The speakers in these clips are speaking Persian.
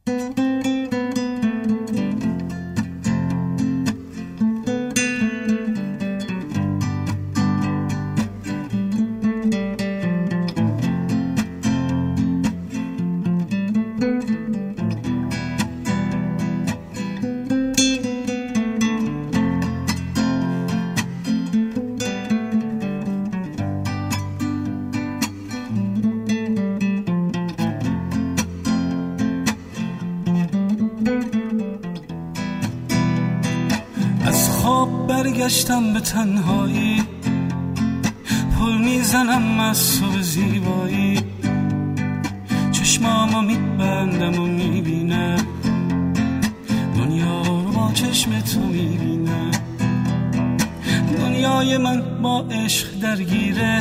برگشتم به تنهایی، پل میزنم از تو به زیبایی، چشمامو میبندم و میبینم دنیا رو با چشم تو میبینم. دنیای من با عشق درگیره،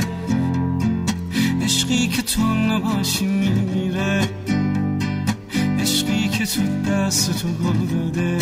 عشقی که تو نباشی میمیره، عشقی که تو دست تو گل داده،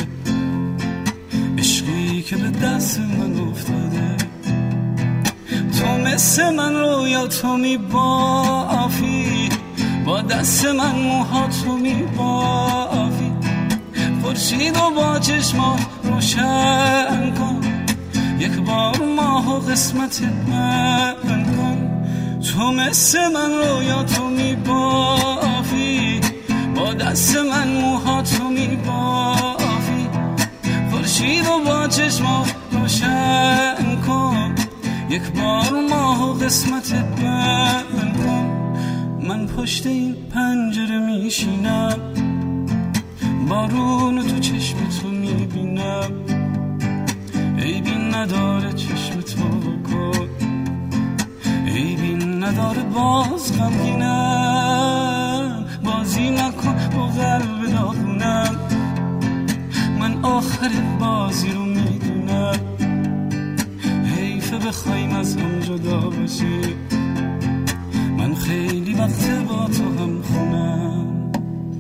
عشقی که به دست من افتاده. تو مثل من رویا تو میبافی، با دست من موهاتو میبافی، خورشید و با چشمات روشن کن، یک بار ماه و قسمت من کن. تو مثل من رویا تو میبافی، با دست من موهاتو میبافی، خورشید و با چشمات روشن کن، یک بار ماه و قسمت من کن. من پشت این پنجره میشینم، بارون تو چشم تو میبینم، عیبی نداره چشم تو کن، عیبی نداره باز غمگینم، بازی نکن با قلب داغونم. من آخر بازی رو میدونم، حیفه بخوایم از هم جدا باشی، من خیلی وقت با تو هم خونم.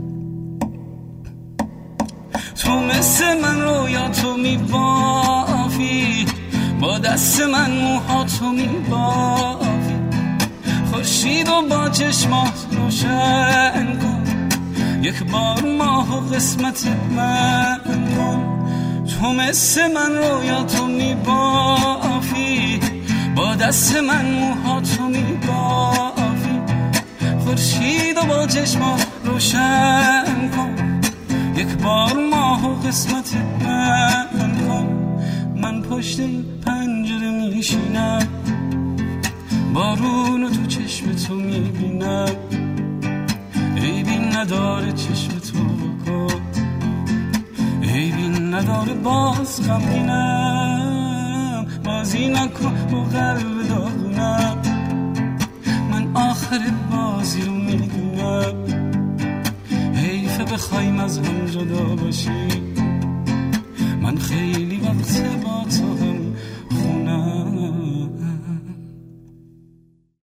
تو مثل من رویا تو میبافی، با دست من موهاتو میبافی، خورشید و با چشمات روشن کن، یک بار ماه و قسمت من کن. تو مثل من رویا تو میبافی، با دست من موهاتو میبافی، خورشید و با چشمات روشن کن، یک بار ماه و قسمت من کن. من پشت این پنجره میشینم، بارون تو چشم تو میبینم، عیبی نداره چشم تو کن، عیبی نداره باز غمگینم، بازی نکن با قلب داغونم. من آخر بازی رو میدونم، حیفه بخوایم از هم جدا باشی، من خیلی وقت با تو